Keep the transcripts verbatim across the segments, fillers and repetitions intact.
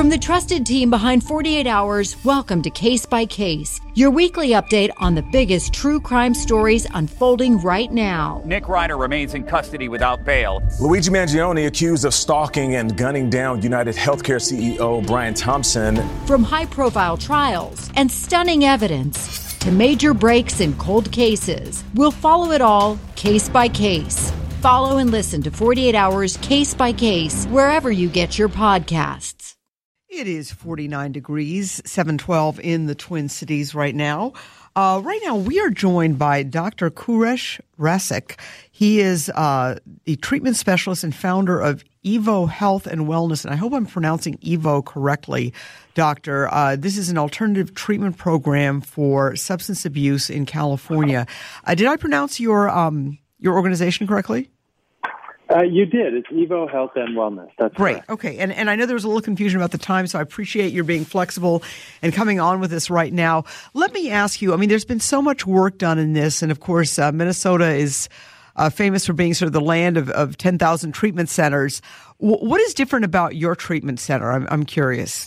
From the trusted team behind forty-eight hours, welcome to Case by Case, your weekly update on the biggest true crime stories unfolding right now. Nick Reiner remains in custody without bail. Luigi Mangione accused of stalking and gunning down United Healthcare C E O Brian Thompson. From high-profile trials and stunning evidence to major breaks in cold cases, we'll follow it all case by case. Follow and listen to forty-eight hours Case by Case wherever you get your podcasts. It is forty-nine degrees, seven twelve in the Twin Cities right now. Uh, right now, we are joined by Doctor Kuresh Rasek. He is uh, the treatment specialist and founder of Evo Health and Wellness. And I hope I'm pronouncing Evo correctly, Doctor. Uh, this is an alternative treatment program for substance abuse in California. Uh, did I pronounce your um, your organization correctly? Uh, you did. It's Evo Health and Wellness. That's great. Correct. Okay. And and I know there was a little confusion about the time, so I appreciate your being flexible and coming on with us right now. Let me ask you, I mean, there's been so much work done in this, and of course, uh, Minnesota is uh, famous for being sort of the land of, of ten thousand treatment centers. W- what is different about your treatment center? I'm, I'm curious.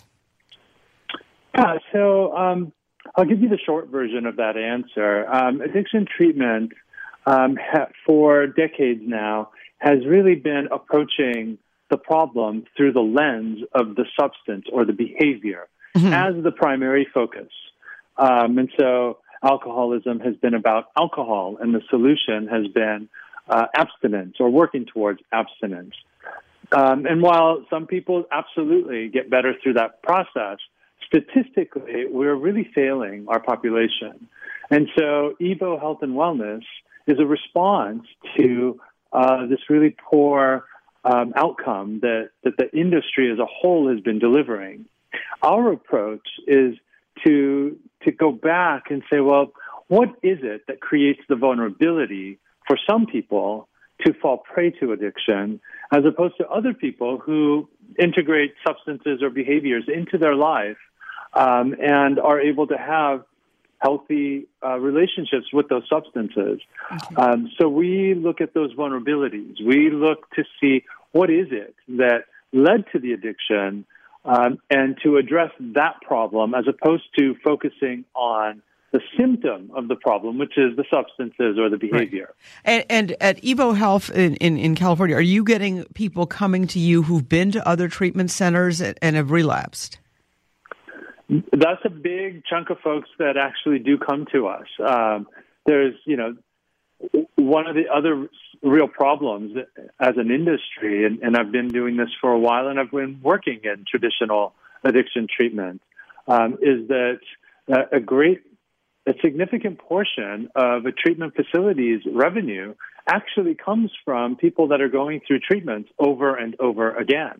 Uh, so um, I'll give you the short version of that answer. Um, addiction treatment um, ha- for decades now has really been approaching the problem through the lens of the substance or the behavior mm-hmm. as the primary focus. Um, and so alcoholism has been about alcohol, and the solution has been uh, abstinence or working towards abstinence. Um, and while some people absolutely get better through that process, statistically, we're really failing our population. And so Evo Health and Wellness is a response to Uh, this really poor um, outcome that, that the industry as a whole has been delivering. Our approach is to to go back and say, well, what is it that creates the vulnerability for some people to fall prey to addiction, as opposed to other people who integrate substances or behaviors into their life um, and are able to have healthy uh, relationships with those substances. Okay. Um, so we look at those vulnerabilities. We look to see what is it that led to the addiction um, and to address that problem as opposed to focusing on the symptom of the problem, which is the substances or the behavior. Right. And, and at Evo Health in, in, in California, are you getting people coming to you who've been to other treatment centers and, and have relapsed? That's a big chunk of folks that actually do come to us. Um, there's, you know, one of the other real problems as an industry, and, and I've been doing this for a while, and I've been working in traditional addiction treatment, um, is that a great, a significant portion of a treatment facility's revenue actually comes from people that are going through treatments over and over again.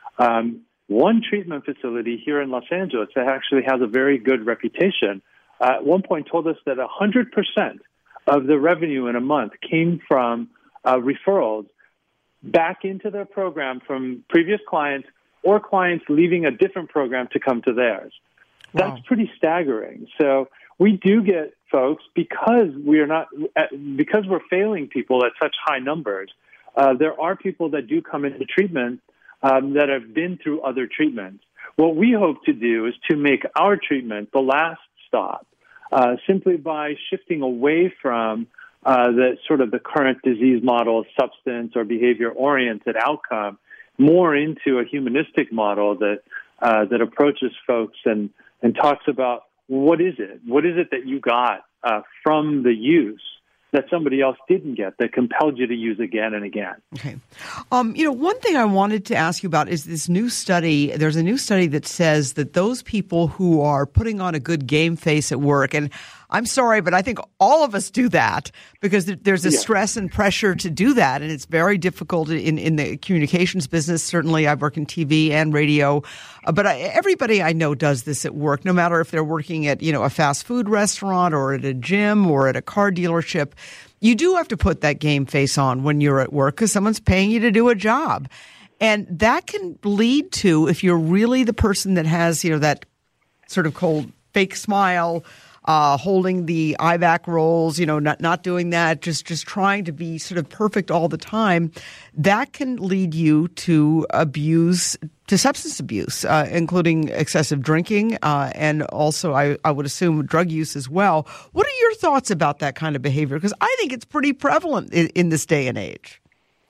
Um, One treatment facility here in Los Angeles that actually has a very good reputation uh, at one point told us that one hundred percent of the revenue in a month came from uh, referrals back into their program from previous clients or clients leaving a different program to come to theirs. Wow. That's pretty staggering. So we do get folks, because we are not, because we're failing people at such high numbers, uh, there are people that do come into treatment Um, that have been through other treatments. What we hope to do is to make our treatment the last stop, uh, simply by shifting away from uh, the sort of the current disease model, substance or behavior-oriented outcome, more into a humanistic model that uh, that approaches folks and, and talks about what is it? What is it that you got uh, from the use that somebody else didn't get that compelled you to use again and again. Okay. Um, you know, one thing I wanted to ask you about is this new study. There's a new study that says that those people who are putting on a good game face at work, and I'm sorry, but I think all of us do that because there's a yeah. stress and pressure to do that, and it's very difficult in, in the communications business. Certainly, I work in T V and radio, uh, but I, everybody I know does this at work, no matter if they're working at, you know, a fast food restaurant or at a gym or at a car dealership. You do have to put that game face on when you're at work because someone's paying you to do a job. And that can lead to, if you're really the person that has, you know, that sort of cold fake smile, uh, holding the eye back rolls, you know, not, not doing that, just, just trying to be sort of perfect all the time, that can lead you to abuse, to substance abuse, uh, including excessive drinking, uh, and also, I, I would assume, drug use as well. What are your thoughts about that kind of behavior? Because I think it's pretty prevalent in, in this day and age.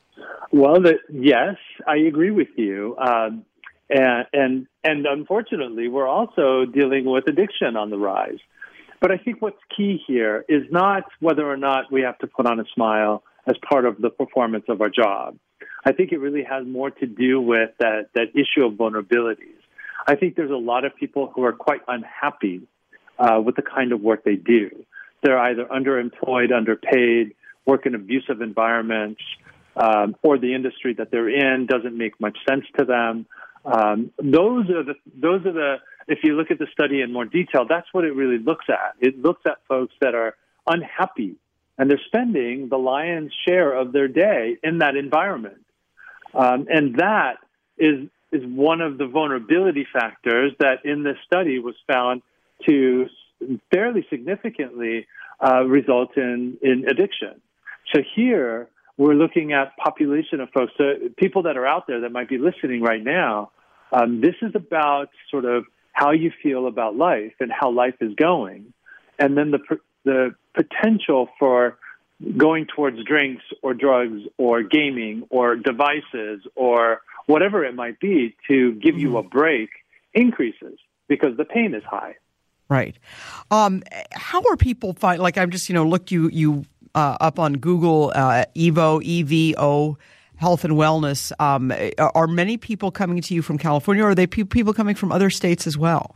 Well, the, yes, I agree with you. Um, and, and, and unfortunately, we're also dealing with addiction on the rise. But I think what's key here is not whether or not we have to put on a smile as part of the performance of our job. I think it really has more to do with that, that issue of vulnerabilities. I think there's a lot of people who are quite unhappy uh, with the kind of work they do. They're either underemployed, underpaid, work in abusive environments, um, or the industry that they're in doesn't make much sense to them. Um, those are the, those are the, if you look at the study in more detail, that's what it really looks at. It looks at folks that are unhappy, and they're spending the lion's share of their day in that environment. Um, and that is is one of the vulnerability factors that in this study was found to fairly significantly uh, result in, in addiction. So here we're looking at population of folks, so people that are out there that might be listening right now. Um, this is about sort of how you feel about life and how life is going, and then the the potential for going towards drinks or drugs or gaming or devices or whatever it might be to give you a break increases because the pain is high. Right. Um, how are people find? Like I'm just you know looked you you uh, up on Google uh, Evo E V O Health and Wellness. Um, are many people coming to you from California, or are they pe- people coming from other states as well?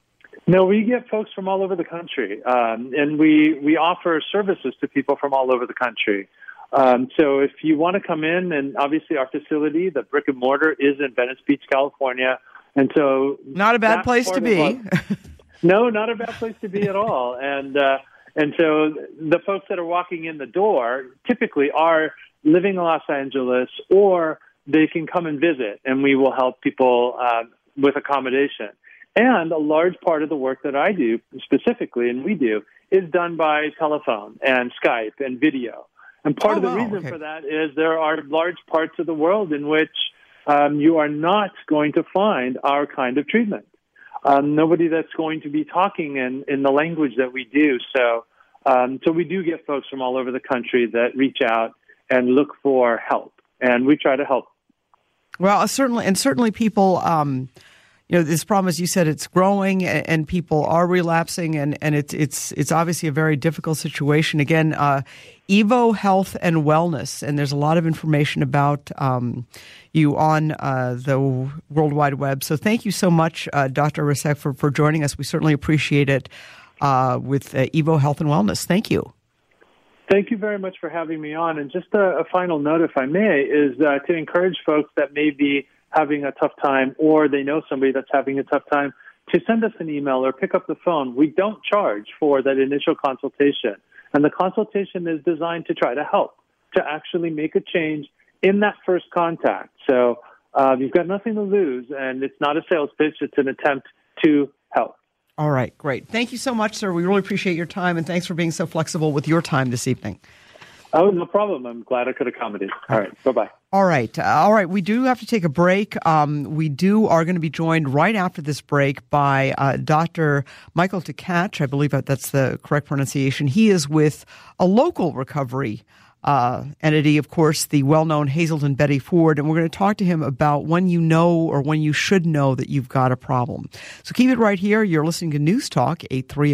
No, we get folks from all over the country, um, and we, we offer services to people from all over the country. Um, so if you want to come in, and obviously our facility, the brick and mortar, is in Venice Beach, California. And so not a bad place to be. Our, no, not a bad place to be at all. And uh, and so the folks that are walking in the door typically are living in Los Angeles, or they can come and visit, and we will help people uh, with accommodation. And a large part of the work that I do specifically, and we do, is done by telephone and Skype and video. And part oh, of the wow, reason okay. for that is there are large parts of the world in which um, you are not going to find our kind of treatment. Um, nobody that's going to be talking in, in the language that we do. So, um, so we do get folks from all over the country that reach out and look for help, and we try to help. Well, certainly, and certainly people, um, you know, this problem, as you said, it's growing, and, and people are relapsing, and, and it's it's it's obviously a very difficult situation. Again, uh, Evo Health and Wellness, and there's a lot of information about um, you on uh, the World Wide Web. So thank you so much, uh, Doctor Rasek, for, for joining us. We certainly appreciate it uh, with uh, Evo Health and Wellness. Thank you. Thank you very much for having me on. And just a, a final note, if I may, is uh, to encourage folks that may be having a tough time, or they know somebody that's having a tough time, to send us an email or pick up the phone. We don't charge for that initial consultation. And the consultation is designed to try to help, to actually make a change in that first contact. So uh, you've got nothing to lose, and it's not a sales pitch. It's an attempt to help. All right, great. Thank you so much, sir. We really appreciate your time, and thanks for being so flexible with your time this evening. Oh, no problem. I'm glad I could accommodate. All right, bye-bye. All right. Uh, all right. We do have to take a break. Um, we do are going to be joined right after this break by uh, Doctor Michael Tkach. I believe that's the correct pronunciation. He is with a local recovery uh, entity, of course, the well-known Hazelden Betty Ford, and we're going to talk to him about when you know or when you should know that you've got a problem. So keep it right here. You're listening to News Talk eight thirty.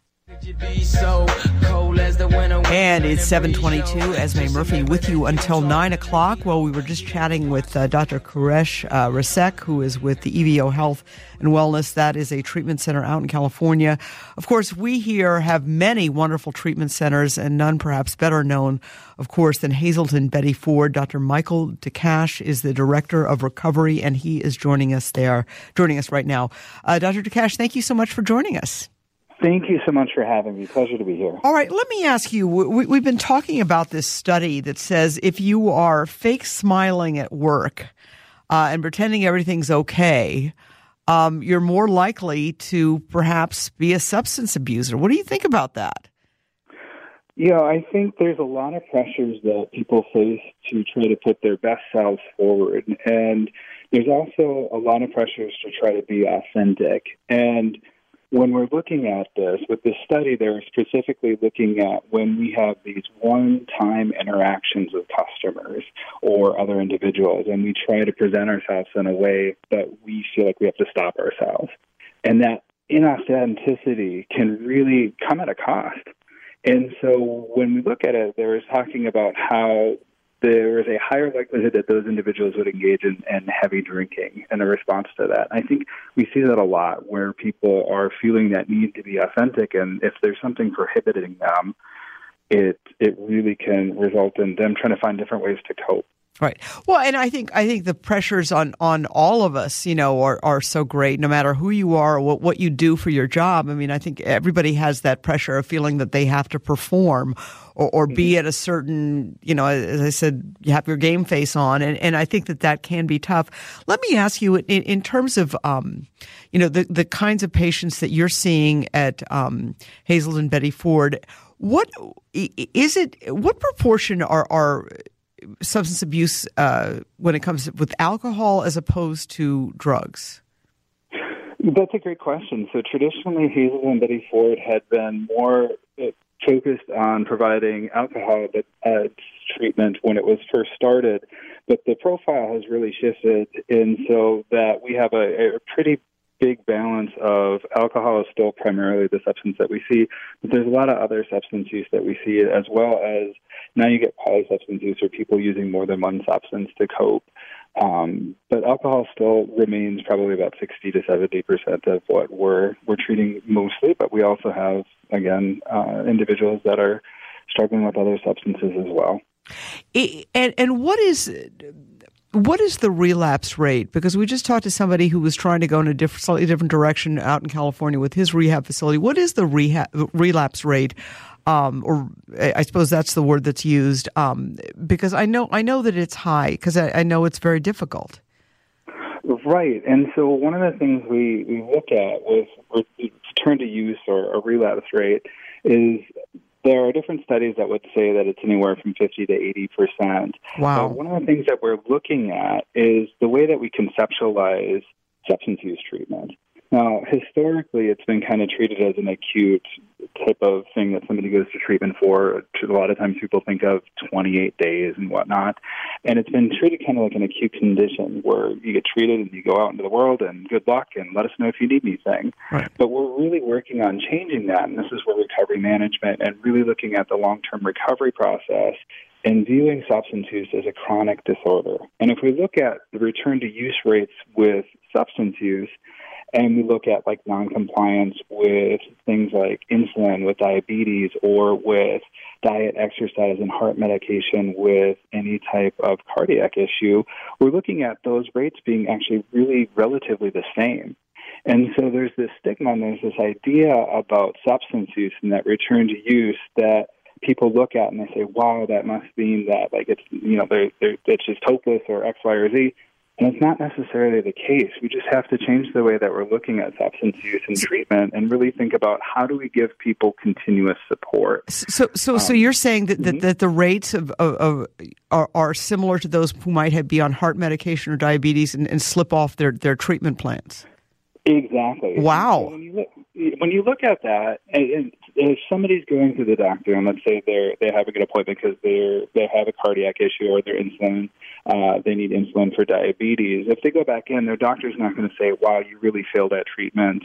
And it's seven twenty-two. Esme Murphy with you until nine o'clock. Well, we were just chatting with uh, Doctor Quresh uh, Rasek, who is with the E V O Health and Wellness. That is a treatment center out in California. Of course, we here have many wonderful treatment centers, and none perhaps better known, of course, than Hazelden Betty Ford. Doctor Michael Tkach is the Director of Recovery, and he is joining us there, joining us right now. Uh, Doctor Tkach, thank you so much for joining us. Thank you so much for having me. Pleasure to be here. All right, let me ask you, we, we've been talking about this study that says if you are fake smiling at work uh, and pretending everything's okay, um, you're more likely to perhaps be a substance abuser. What do you think about that? Yeah, I think there's a lot of pressures that people face to try to put their best selves forward. And there's also a lot of pressures to try to be authentic. And when we're looking at this, with this study, they're specifically looking at when we have these one-time interactions with customers or other individuals, and we try to present ourselves in a way that we feel like we have to stop ourselves. And that inauthenticity can really come at a cost. And so when we look at it, they were talking about how there is a higher likelihood that those individuals would engage in, in heavy drinking in a response to that. I think we see that a lot where people are feeling that need to be authentic, and if there's something prohibiting them, it it really can result in them trying to find different ways to cope. Right. Well, and I think I think the pressures on, on all of us, you know, are, are so great, no matter who you are or what, what you do for your job. I mean, I think everybody has that pressure of feeling that they have to perform or, or be at a certain, you know, as I said, you have your game face on. And, and I think that that can be tough. Let me ask you, in, in terms of, um, you know, the, the kinds of patients that you're seeing at um, Hazelden Betty Ford, what is it, what proportion are, are substance abuse uh, when it comes with alcohol as opposed to drugs? That's a great question. So traditionally, Hazelden Betty Ford had been more focused on providing alcohol as treatment when it was first started, but the profile has really shifted in so that we have a, a pretty big balance of alcohol is still primarily the substance that we see, but there's a lot of other substance use that we see, as well as now you get polysubstance use or people using more than one substance to cope. Um, but alcohol still remains probably about sixty to seventy percent of what we're we're treating mostly, but we also have, again, uh, individuals that are struggling with other substances as well. And, and what is... What is the relapse rate? Because we just talked to somebody who was trying to go in a different, slightly different direction out in California with his rehab facility. What is the rehab, relapse rate? Um, or I suppose that's the word that's used. Um, because I know I know that it's high because I, I know it's very difficult. Right. And so one of the things we, we look at with return to use or a relapse rate is there are different studies that would say that it's anywhere from fifty to eighty percent. Wow. But one of the things that we're looking at is the way that we conceptualize substance use treatment. Now, historically, it's been kind of treated as an acute type of thing that somebody goes to treatment for. A lot of times people think of twenty-eight days and whatnot. And it's been treated kind of like an acute condition where you get treated and you go out into the world and good luck and let us know if you need anything. Right. But we're really working on changing that. And this is where recovery management and really looking at the long-term recovery process and viewing substance use as a chronic disorder. And if we look at the return to use rates with substance use, and we look at like noncompliance with things like insulin, with diabetes, or with diet, exercise, and heart medication with any type of cardiac issue, we're looking at those rates being actually really relatively the same. And so there's this stigma and there's this idea about substance use and that return to use that people look at and they say, wow, that must mean that like it's, you know, they're, they're, it's just hopeless or X, Y, or Z. And it's not necessarily the case. We just have to change the way that we're looking at substance use and treatment and really think about how do we give people continuous support. So so, um, so you're saying that, that, mm-hmm. that the rates of, of, of are, are similar to those who might have be on heart medication or diabetes and, and slip off their, their treatment plans? Exactly. Wow. So when you look, when you look at that, and, and if somebody's going to the doctor and let's say they're they have a good appointment because they're they have a cardiac issue or they're insulin, uh, they need insulin for diabetes. If they go back in, their doctor's not going to say, "Wow, you really failed that treatment.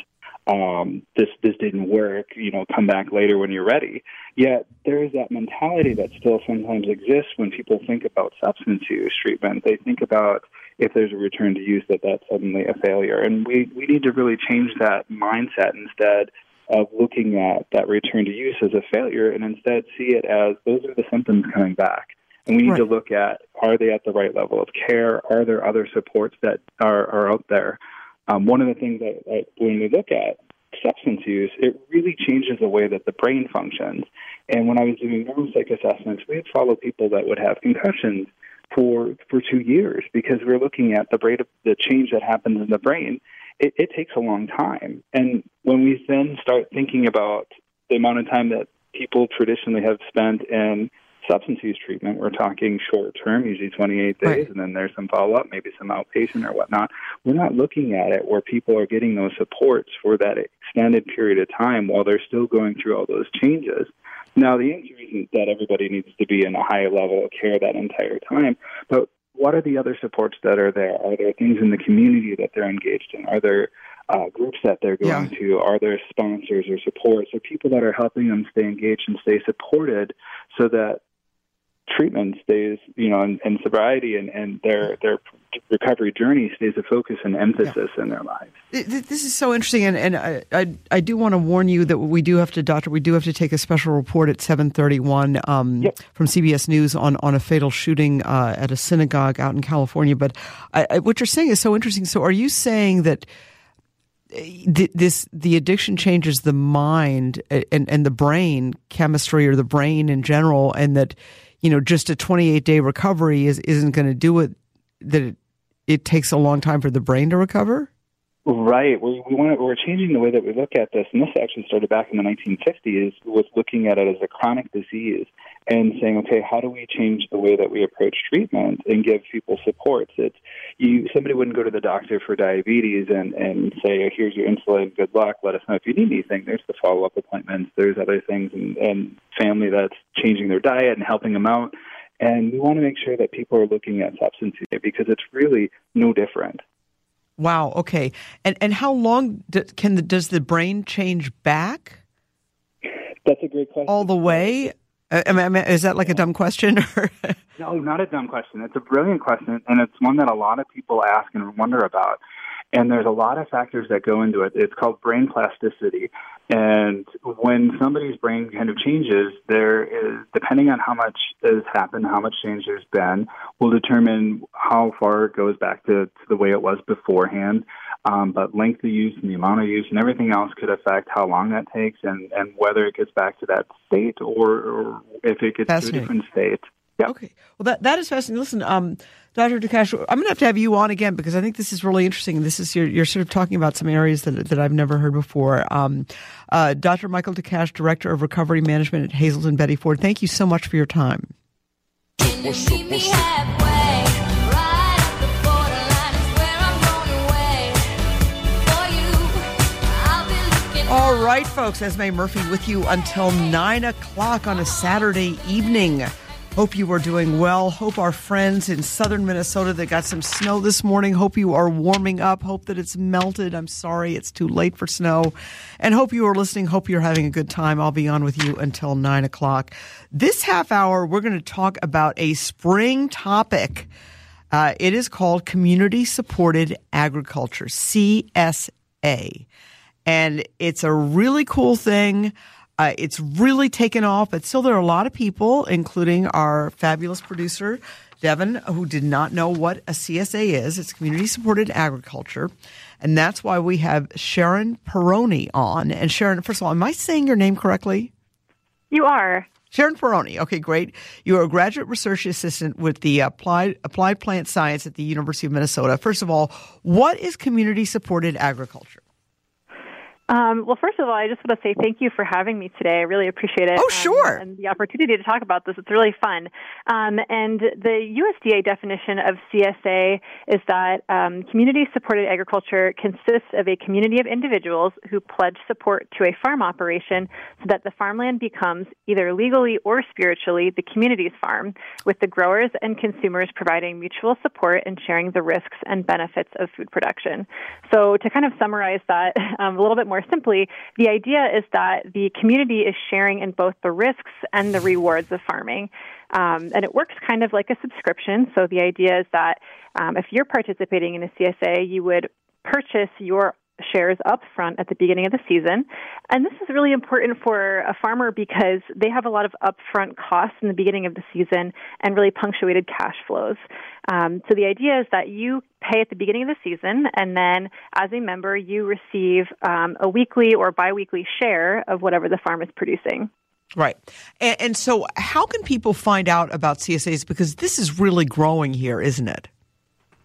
Um, this this didn't work. You know, come back later when you're ready." Yet there is that mentality that still sometimes exists when people think about substance use treatment. They think about if there's a return to use that that's suddenly a failure, and we we need to really change that mindset instead of looking at that return to use as a failure, and instead see it as those are the symptoms coming back. And we need right. to look at, are they at the right level of care? Are there other supports that are, are out there? Um, one of the things that, that when we look at substance use, it really changes the way that the brain functions. And when I was doing neuropsych assessments, we'd follow people that would have concussions for for two years because we're looking at the rate of the change that happens in the brain. it, it takes a long time. And when we then start thinking about the amount of time that people traditionally have spent in substance use treatment, we're talking short term, usually twenty-eight days, right. And then there's some follow-up, maybe some outpatient or whatnot. We're not looking at it where people are getting those supports for that extended period of time while they're still going through all those changes. Now, the answer isn't that everybody needs to be in a high level of care that entire time, but what are the other supports that are there? Are there things in the community that they're engaged in? Are there uh, groups that they're going yeah. to? Are there sponsors or supports or people that are helping them stay engaged and stay supported so that treatment stays, you know, and, and sobriety and, and their their recovery journey stays a focus and emphasis yeah. in their lives. This is so interesting, and, and I, I I do want to warn you that we do have to, Doctor, we do have to take a special report at seven thirty-one um, yep. from C B S News on, on a fatal shooting uh, at a synagogue out in California. But I, I, what you're saying is so interesting. So are you saying that this the addiction changes the mind and, and the brain chemistry or the brain in general, and that, you know, just a twenty-eight day recovery is, isn't going to do it, that it, it takes a long time for the brain to recover? Right. We, we want to, we're changing the way that we look at this, and this actually started back in the nineteen fifties with looking at it as a chronic disease and saying, okay, how do we change the way that we approach treatment and give people supports? It's, you, somebody wouldn't go to the doctor for diabetes and, and say, here's your insulin, good luck, let us know if you need anything. There's the follow-up appointments, there's other things, and, and family that's changing their diet and helping them out. And we want to make sure that people are looking at substance use because it's really no different. Wow. Okay. And and how long do, can the does the brain change back? That's a great question. All the way? I mean, is that like a dumb question? No, not a dumb question. It's a brilliant question, and it's one that a lot of people ask and wonder about. And there's a lot of factors that go into it. It's called brain plasticity. And when somebody's brain kind of changes, there is, depending on how much has happened, how much change there's been, will determine how far it goes back to, to the way it was beforehand. Um, but length of use and the amount of use and everything else could affect how long that takes and, and whether it gets back to that state or, or if it gets to a different state. Yep. Okay. Well, that that is fascinating. Listen, um, Doctor DeCash, I'm going to have to have you on again because I think this is really interesting. This is you're, you're sort of talking about some areas that that I've never heard before. Um, uh, Doctor Michael DeCash, Director of Recovery Management at Hazelden Betty Ford. Thank you so much for your time. Can you meet me halfway? Right at the borderline is where I'm going away. For you, I'll be looking. All right, folks. Esme Murphy with you until nine o'clock on a Saturday evening. Hope you are doing well. Hope our friends in southern Minnesota that got some snow this morning, hope you are warming up. Hope that it's melted. I'm sorry it's too late for snow. And hope you are listening. Hope you're having a good time. I'll be on with you until nine o'clock. This half hour, we're going to talk about a spring topic. Uh, it is called Community Supported Agriculture, C S A. And it's a really cool thing. Uh, it's really taken off, but still there are a lot of people, including our fabulous producer, Devin, who did not know what a C S A is. It's community-supported agriculture, and that's why we have Sharon Perrone on. And Sharon, first of all, am I saying your name correctly? You are. Sharon Perrone. Okay, great. You are a graduate research assistant with the Applied, Applied Plant Science at the University of Minnesota. First of all, what is community-supported agriculture? Um, well, first of all, I just want to say thank you for having me today. I really appreciate it. Oh, sure. Um, and the opportunity to talk about this. It's really fun. Um, and the U S D A definition of C S A is that um, community-supported agriculture consists of a community of individuals who pledge support to a farm operation so that the farmland becomes either legally or spiritually the community's farm, with the growers and consumers providing mutual support and sharing the risks and benefits of food production. So to kind of summarize that um, a little bit more simply, the idea is that the community is sharing in both the risks and the rewards of farming. Um, and it works kind of like a subscription. So the idea is that um, if you're participating in a C S A, you would purchase your shares up front at the beginning of the season. And this is really important for a farmer because they have a lot of upfront costs in the beginning of the season and really punctuated cash flows. Um, so the idea is that you pay at the beginning of the season, and then as a member, you receive um, a weekly or biweekly share of whatever the farm is producing. Right. And, and so how can people find out about C S As? Because this is really growing here, isn't it?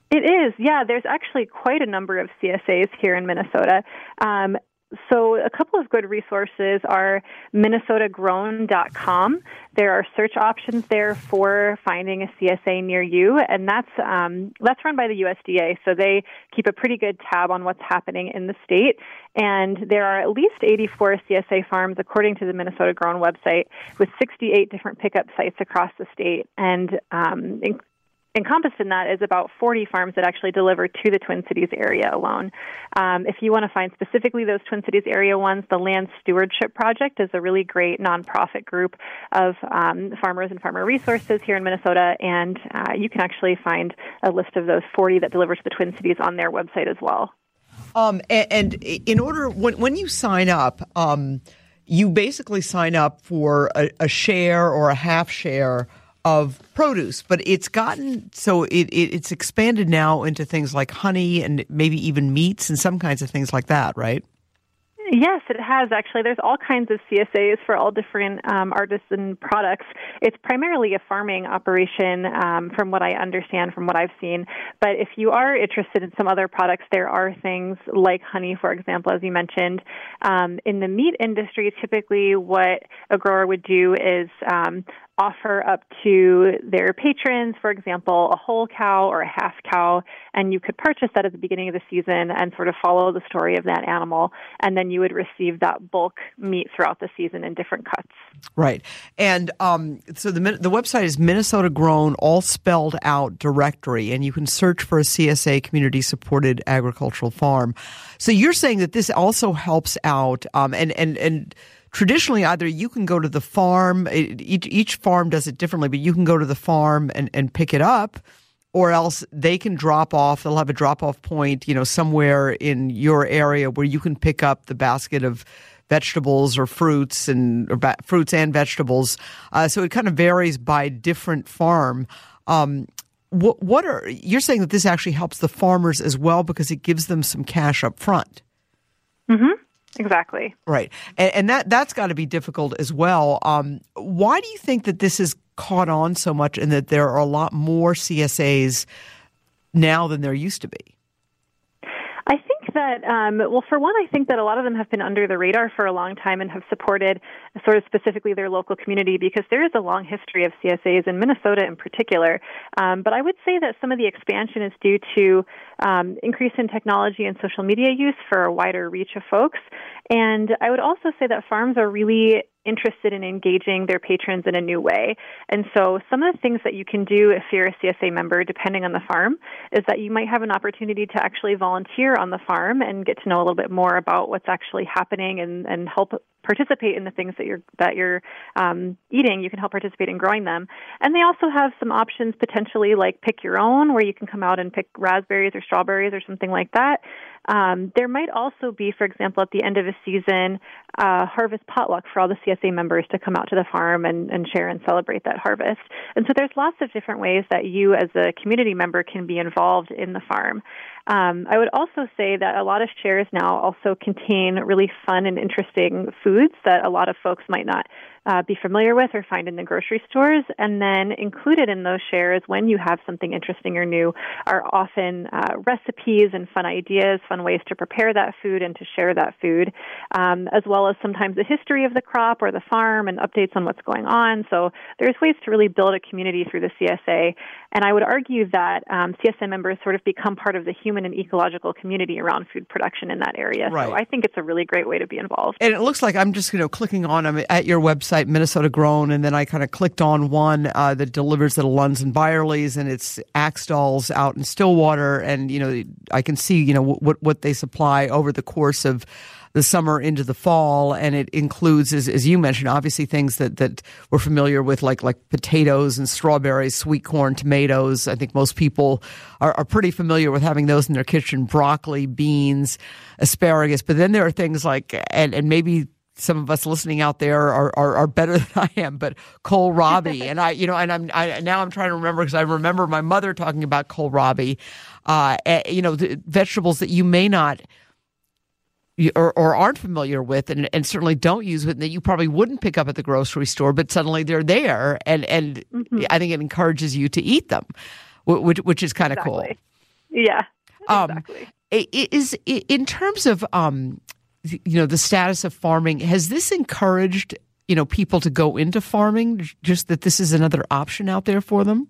It is, yeah. There's actually quite a number of C S As here in Minnesota. Um, so a couple of good resources are minnesota grown dot com. There are search options there for finding a C S A near you, and that's um, that's run by the U S D A. So they keep a pretty good tab on what's happening in the state. And there are at least eighty-four C S A farms, according to the Minnesota Grown website, with sixty-eight different pickup sites across the state. And um, in- encompassed in that is about forty farms that actually deliver to the Twin Cities area alone. Um, if you want to find specifically those Twin Cities area ones, the Land Stewardship Project is a really great nonprofit group of um, farmers and farmer resources here in Minnesota, and uh, you can actually find a list of those forty that deliver to the Twin Cities on their website as well. Um, and, and in order, when, when you sign up, um, you basically sign up for a, a share or a half share of produce, but it's gotten so it, it it's expanded now into things like honey and maybe even meats and some kinds of things like that, right? Yes, it has actually. There's all kinds of C S As for all different um, artisan products. It's primarily a farming operation, um, from what I understand, from what I've seen. But if you are interested in some other products, there are things like honey, for example, as you mentioned. Um, in the meat industry, typically what a grower would do is um, offer up to their patrons, for example, a whole cow or a half cow, and you could purchase that at the beginning of the season and sort of follow the story of that animal, and then you would receive that bulk meat throughout the season in different cuts. Right. And um, so the the website is Minnesota Grown, all spelled out directory, and you can search for a C S A community-supported agricultural farm. So you're saying that this also helps out, um, and, and, and traditionally, either you can go to the farm, each, each farm does it differently, but you can go to the farm and, and pick it up, or else they can drop off. They'll have a drop-off point, you know, somewhere in your area where you can pick up the basket of vegetables or fruits and or ba- fruits and vegetables. Uh, so it kind of varies by different farm. Um, what, what are you're saying that this actually helps the farmers as well because it gives them some cash up front? Mm-hmm. Exactly. Right. And, and that, that's got to be difficult as well. Um, why do you think that this has caught on so much and that there are a lot more C S As now than there used to be? I think that, um, well, for one, I think that a lot of them have been under the radar for a long time and have supported sort of specifically their local community because there is a long history of C S As in Minnesota in particular. Um, but I would say that some of the expansion is due to um, increase in technology and social media use for a wider reach of folks. And I would also say that farms are really interested in engaging their patrons in a new way. And so some of the things that you can do if you're a C S A member, depending on the farm, is that you might have an opportunity to actually volunteer on the farm and get to know a little bit more about what's actually happening and, and help participate in the things that you're that you're um, eating. You can help participate in growing them. And they also have some options potentially like pick your own, where you can come out and pick raspberries or strawberries or something like that. Um, there might also be, for example, at the end of a season, uh, harvest potluck for all the C S A members to come out to the farm and, and share and celebrate that harvest. And so there's lots of different ways that you as a community member can be involved in the farm. Um, I would also say that a lot of shares now also contain really fun and interesting foods that a lot of folks might not uh, be familiar with or find in the grocery stores. And then included in those shares, when you have something interesting or new, are often uh, recipes and fun ideas, fun ways to prepare that food and to share that food, um, as well as sometimes the history of the crop or the farm and updates on what's going on. So there's ways to really build a community through the C S A. And I would argue that um, C S A members sort of become part of the human and ecological community around food production in that area. Right. So I think it's a really great way to be involved. And it looks like I'm just, you know, clicking on them at your website, Minnesota Grown, and then I kind of clicked on one uh, that delivers at Lunds and Byerly's, and it's Axtall's out in Stillwater, and, you know, I can see, you know, what what they supply over the course of the summer into the fall, and it includes, as, as you mentioned, obviously things that, that we're familiar with, like like potatoes and strawberries, sweet corn, tomatoes. I think most people are, are pretty familiar with having those in their kitchen, broccoli, beans, asparagus. But then there are things like, and, and maybe some of us listening out there are, are, are better than I am, but kohlrabi. and I, you know, and I'm, I, now I'm trying to remember because I remember my mother talking about kohlrabi, uh, you know, the vegetables that you may not Or, or aren't familiar with and, and certainly don't use it, that you probably wouldn't pick up at the grocery store, but suddenly they're there. And, and mm-hmm. I think it encourages you to eat them, which, which is kind of exactly. cool. Yeah, Um, exactly. i- i- is i- in terms of um, th- you know, the status of farming, has this encouraged, you know, people to go into farming? Just that this is another option out there for them?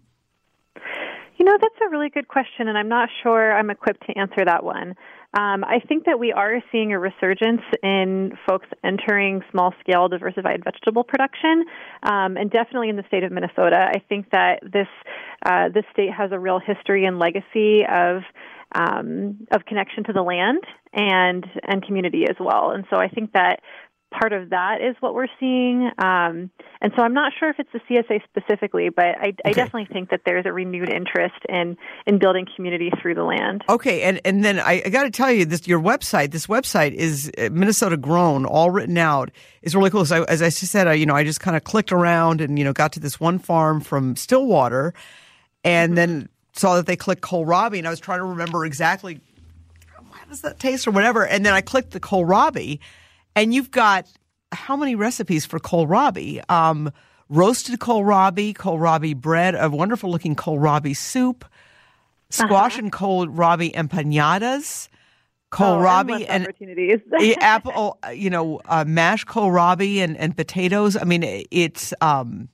You know, that's a really good question, and I'm not sure I'm equipped to answer that one. Um, I think that we are seeing a resurgence in folks entering small-scale diversified vegetable production, um, and definitely in the state of Minnesota. I think that this uh, this state has a real history and legacy of um, of connection to the land and and community as well. And so I think that part of that is what we're seeing. Um, and so I'm not sure if it's the C S A specifically, but I, I definitely think that there's a renewed interest in, in building community through the land. Okay, and, and then I, I got to tell you, this your website, this website is Minnesota Grown, all written out. It's really cool. So I, as I said, I, you know, I just kind of clicked around and, you know, got to this one farm from Stillwater and mm-hmm. then saw that they clicked kohlrabi, and I was trying to remember exactly how does that taste or whatever. And then I clicked the kohlrabi. And you've got how many recipes for kohlrabi? Um, roasted kohlrabi, kohlrabi bread, a wonderful-looking kohlrabi soup, squash uh-huh. and kohlrabi empanadas, kohlrabi oh, and opportunities. apple, you know, uh, mashed kohlrabi and, and potatoes. I mean, it's um,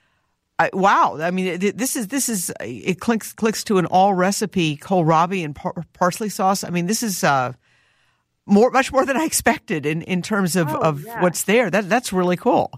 I, wow. I mean, this is this is it clicks clicks to an all recipe kohlrabi and par- parsley sauce. I mean, this is. Uh, More, much more than I expected in, in terms of, oh, of yeah. what's there. That that's really cool.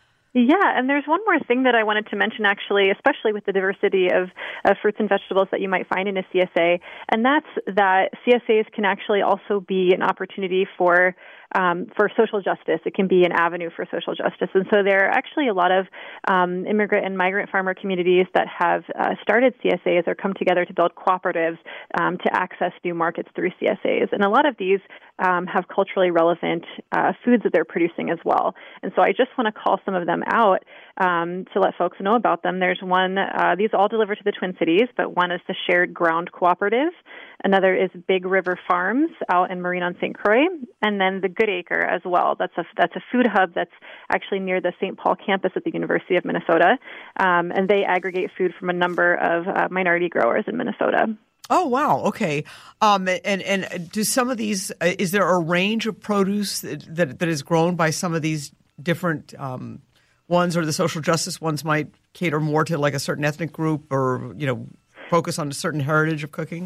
Yeah, and there's one more thing that I wanted to mention, actually, especially with the diversity of, of fruits and vegetables that you might find in a C S A, and that's that C S As can actually also be an opportunity for um, for social justice. It can be an avenue for social justice. And so there are actually a lot of um, immigrant and migrant farmer communities that have uh, started C S As or come together to build cooperatives um, to access new markets through C S As. And a lot of these um, have culturally relevant uh, foods that they're producing as well. And so I just want to call some of them out um, to let folks know about them. There's one, uh, these all deliver to the Twin Cities, but one is the Shared Ground Cooperative. Another is Big River Farms out in Marine on Saint Croix, and then the Good Acre as well. That's a that's a food hub that's actually near the Saint Paul campus at the University of Minnesota, um, and they aggregate food from a number of uh, minority growers in Minnesota. Oh wow! Okay, um, and and do some of these? Uh, is there a range of produce that, that that is grown by some of these different um, ones, or the social justice ones might cater more to like a certain ethnic group, or you know, focus on a certain heritage of cooking?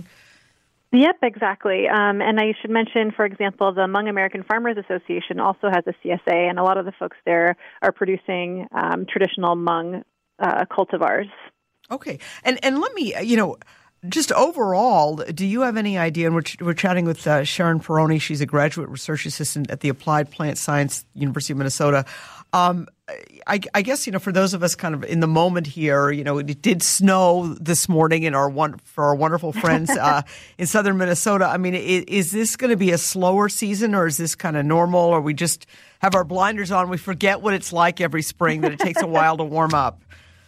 Yep, exactly. Um, and I should mention, for example, the Hmong American Farmers Association also has a C S A, and a lot of the folks there are producing um, traditional Hmong uh, cultivars. Okay, and and let me, you know, just overall, do you have any idea? And we're, we're chatting with uh, Sharon Perrone. She's a graduate research assistant at the Applied Plant Science University of Minnesota. Um, I, I guess, you know, for those of us kind of in the moment here, you know, it did snow this morning in our one, for our wonderful friends uh, in southern Minnesota. I mean, is, is this going to be a slower season, or is this kind of normal, or we just have our blinders on? We forget what it's like every spring, that it takes a while to warm up.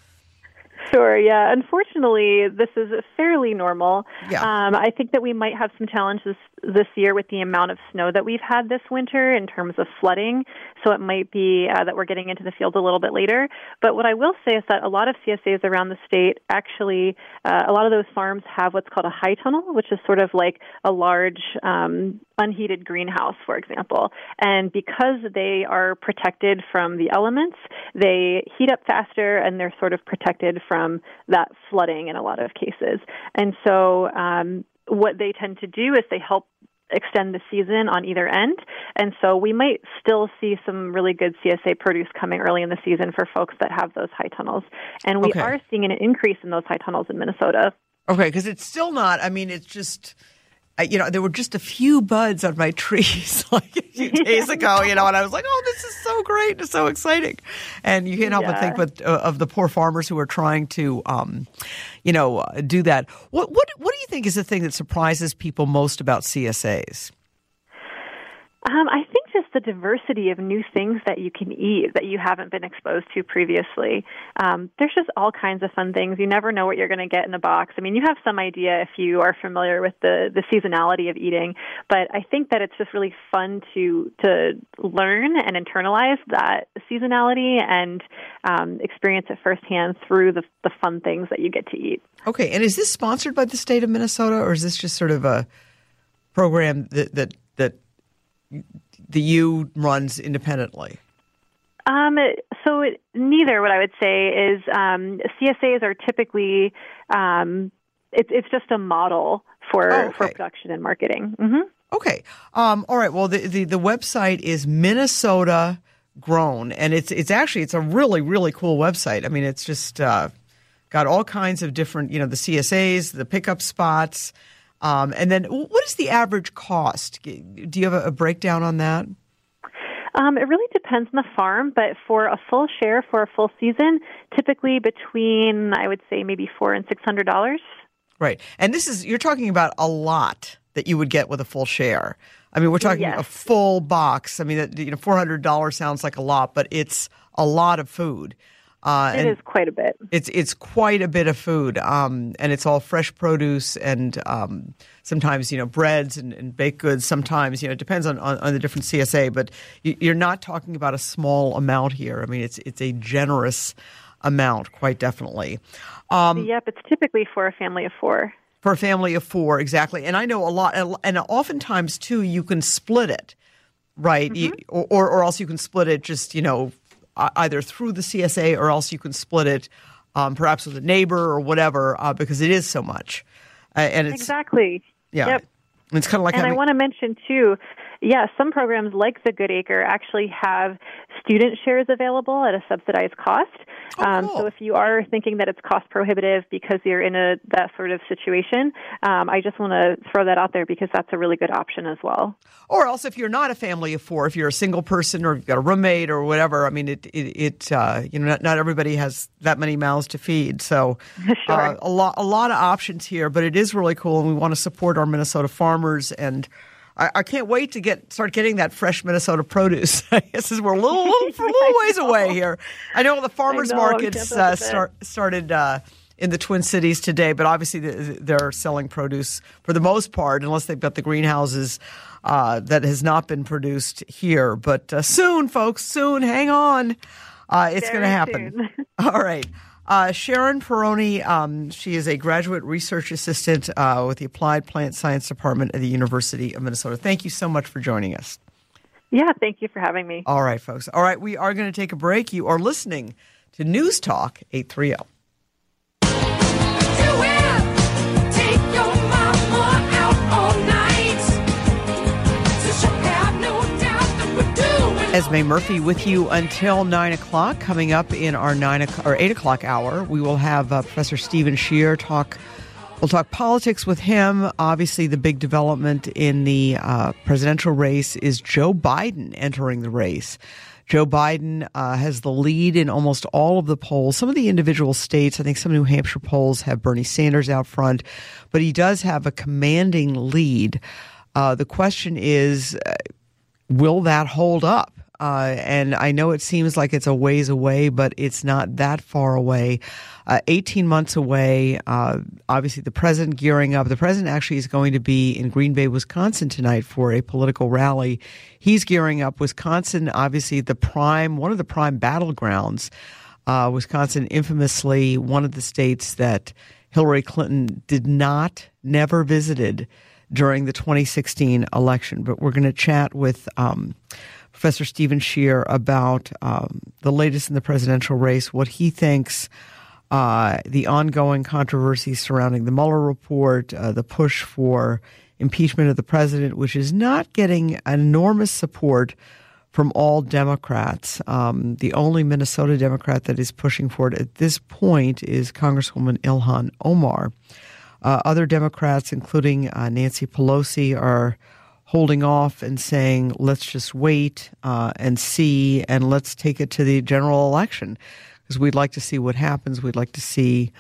Sure, yeah. Unfortunately, this is fairly normal. Yeah. Um, I think that we might have some challenges this year with the amount of snow that we've had this winter in terms of flooding. So it might be uh, that we're getting into the field a little bit later. But what I will say is that a lot of C S As around the state actually, uh, a lot of those farms have what's called a high tunnel, which is sort of like a large um, unheated greenhouse, for example. And because they are protected from the elements, they heat up faster, and they're sort of protected from that flooding in a lot of cases. And so um, what they tend to do is they help extend the season on either end. And so we might still see some really good C S A produce coming early in the season for folks that have those high tunnels. And we okay. are seeing an increase in those high tunnels in Minnesota. Okay, because it's still not, I mean, it's just, uh, you know, there were just a few buds on my trees like a few days ago, you know, and I was like, oh, this is so great. It's so exciting. And you can't help Yeah. but think but, uh, of the poor farmers who are trying to, um, you know, uh, do that. What, what, what do you think is the thing that surprises people most about C S As? Um, I think just the diversity of new things that you can eat that you haven't been exposed to previously. Um, there's just all kinds of fun things. You never know what you're going to get in the box. I mean, you have some idea if you are familiar with the, the seasonality of eating, but I think that it's just really fun to to learn and internalize that seasonality and um, experience it firsthand through the, the fun things that you get to eat. Okay, and is this sponsored by the state of Minnesota, or is this just sort of a program that that, that the U runs independently? Um, so it, neither, what I would say is um, C S As are typically, um, it's it's just a model for, oh, okay. for production and marketing. Mm-hmm. Okay. Um, all right. Well, the, the, the website is Minnesota Grown, and it's it's actually, it's a really, really cool website. I mean, it's just uh, got all kinds of different, you know, the C S As, the pickup spots. Um, and then what is the average cost? Do you have a, a breakdown on that? Um, it really depends on the farm, but for a full share for a full season, typically between, I would say, maybe four and six hundred dollars. Right, and this is, you're talking about a lot that you would get with a full share. I mean, we're talking Yes. a full box. I mean, that, you know, four hundred dollars sounds like a lot, but it's a lot of food. Uh, It and is quite a bit. It's it's quite a bit of food, um, and it's all fresh produce and um, sometimes, you know, breads and, and baked goods. Sometimes, you know, it depends on, on, on the different C S A, but you, you're not talking about a small amount here. I mean, it's it's a generous amount, quite definitely. Um, Yep, it's typically for a family of four. For a family of four, exactly. And I know a lot, and oftentimes, too, you can split it, right? Mm-hmm. You, or, or else you can split it just, you know, either through the C S A or else you can split it um, perhaps with a neighbor or whatever uh, because it is so much. Uh, and it's, Exactly. Yeah. Yep. It's kind of like and having, I want to mention, too, yeah, some programs like the Good Acre actually have student shares available at a subsidized cost. Oh, um, cool. So if you are thinking that it's cost prohibitive because you're in a that sort of situation, um, I just want to throw that out there because that's a really good option as well. Or else if you're not a family of four, if you're a single person or you've got a roommate or whatever, I mean, it, it, it uh, you know, not, not everybody has that many mouths to feed. So Sure. uh, a lot, a lot of options here, but it is really cool. And we want to support our Minnesota farmers. And I, I can't wait to get, start getting that fresh Minnesota produce. I guess we're a little, little, a little ways away here. I know the farmers I know, markets can't uh, believe it. start, started, uh, in the Twin Cities today, but obviously they're selling produce for the most part, unless they've got the greenhouses uh, that has not been produced here. But uh, soon, folks, soon, hang on. Uh, it's going to happen. soon. All right. Uh, Sharon Perrone, um, she is a graduate research assistant uh, with the Applied Plant Science Department at the University of Minnesota. Thank you so much for joining us. Yeah, thank you for having me. All right, folks. All right, we are going to take a break. You are listening to News Talk eight thirty. Esme Murphy with you until nine o'clock. Coming up in our nine o'clock, or eight o'clock hour, we will have uh, Professor Stephen Scheer talk. We'll talk politics with him. Obviously, the big development in the uh, presidential race is Joe Biden entering the race. Joe Biden uh, has the lead in almost all of the polls. Some of the individual states, I think some New Hampshire polls have Bernie Sanders out front, but he does have a commanding lead. Uh, the question is, uh, will that hold up? Uh, and I know it seems like it's a ways away, but it's not that far away. Uh, eighteen months away. Uh, obviously, the president gearing up. The president actually is going to be in Green Bay, Wisconsin tonight for a political rally. He's gearing up. Wisconsin, obviously, the prime, one of the prime battlegrounds. Uh, Wisconsin, infamously, one of the states that Hillary Clinton did not, never visited during the twenty sixteen election. But we're going to chat with um, Professor Stephen Scheer about um, the latest in the presidential race, what he thinks, uh, the ongoing controversies surrounding the Mueller report, uh, the push for impeachment of the president, which is not getting enormous support from all Democrats. Um, the only Minnesota Democrat that is pushing for it at this point is Congresswoman Ilhan Omar. Uh, other Democrats, including uh, Nancy Pelosi, are holding off and saying, let's just wait uh, and see, and let's take it to the general election, because we'd like to see what happens. We'd like to see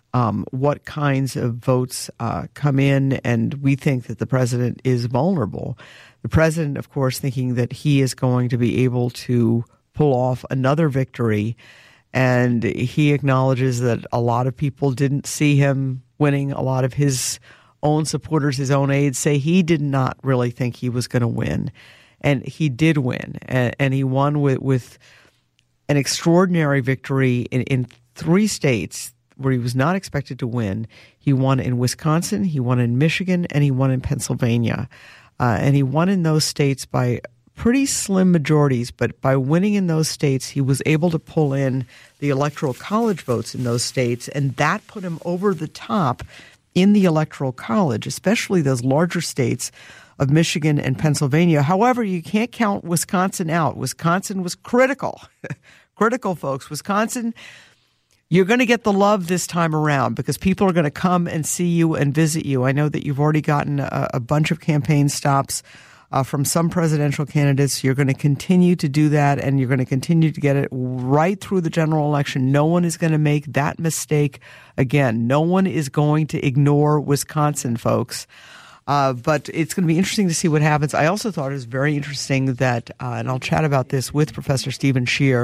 um, what kinds of votes uh, come in, and we think that the president is vulnerable. The president, of course, thinking that he is going to be able to pull off another victory, and he acknowledges that a lot of people didn't see him winning. A lot of his own supporters, his own aides, say he did not really think he was going to win. And he did win, and, and he won with, with an extraordinary victory in, in three states where he was not expected to win. He won in Wisconsin, he won in Michigan, and he won in Pennsylvania. Uh, and he won in those states by pretty slim majorities, but by winning in those states, he was able to pull in the electoral college votes in those states, and that put him over the top in the electoral college, especially those larger states of Michigan and Pennsylvania. However, you can't count Wisconsin out. Wisconsin was critical. Critical, folks. Wisconsin, you're going to get the love this time around because people are going to come and see you and visit you. I know that you've already gotten a, a bunch of campaign stops uh, from some presidential candidates. You're going to continue to do that, and you're going to continue to get it right through the general election. No one is going to make that mistake again. No one is going to ignore Wisconsin, folks. Uh, but it's going to be interesting to see what happens. I also thought it was very interesting that, uh, and I'll chat about this with Professor Stephen Scheer,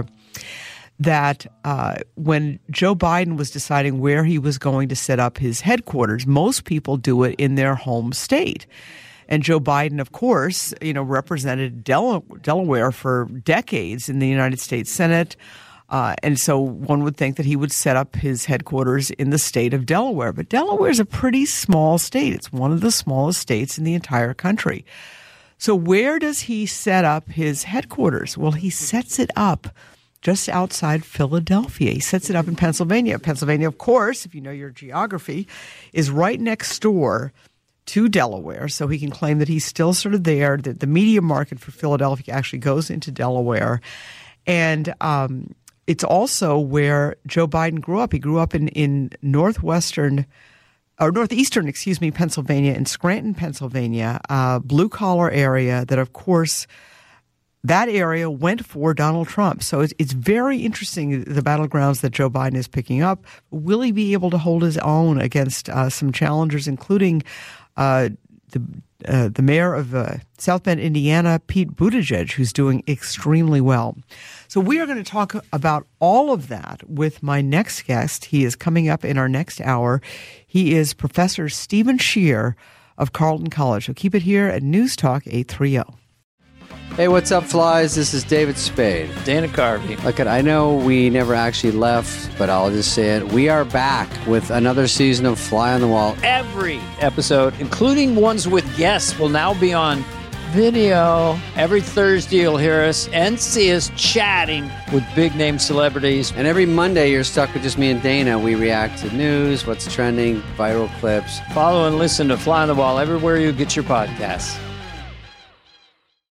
that uh, when Joe Biden was deciding where he was going to set up his headquarters, most people do it in their home state. And Joe Biden, of course, you know, represented Del- Delaware for decades in the United States Senate. Uh, and so one would think that he would set up his headquarters in the state of Delaware. But Delaware is a pretty small state. It's one of the smallest states in the entire country. So where does he set up his headquarters? Well, he sets it up just outside Philadelphia. He sets it up in Pennsylvania. Pennsylvania, of course, if you know your geography, is right next door to Delaware. So he can claim that he's still sort of there, that the media market for Philadelphia actually goes into Delaware. And um it's also where Joe Biden grew up. He grew up in, in northwestern, or northeastern, excuse me, Pennsylvania, in Scranton, Pennsylvania, uh, blue-collar area that, of course, that area went for Donald Trump. So it's, it's very interesting, the battlegrounds that Joe Biden is picking up. Will he be able to hold his own against uh, some challengers, including uh, the uh, the mayor of uh, South Bend, Indiana, Pete Buttigieg, who's doing extremely well. So we are going to talk about all of that with my next guest. He is coming up in our next hour. He is Professor Stephen Scheer of Carleton College. So keep it here at News Talk eight thirty. Hey, what's up, flies? This is David Spade. Dana Carvey. Look, I know we never actually left, but I'll just say it. We are back with another season of Fly on the Wall. Every episode, including ones with guests, will now be on video. Every Thursday, you'll hear us and see us chatting with big-name celebrities. And every Monday, you're stuck with just me and Dana. We react to news, what's trending, viral clips. Follow and listen to Fly on the Wall everywhere you get your podcasts.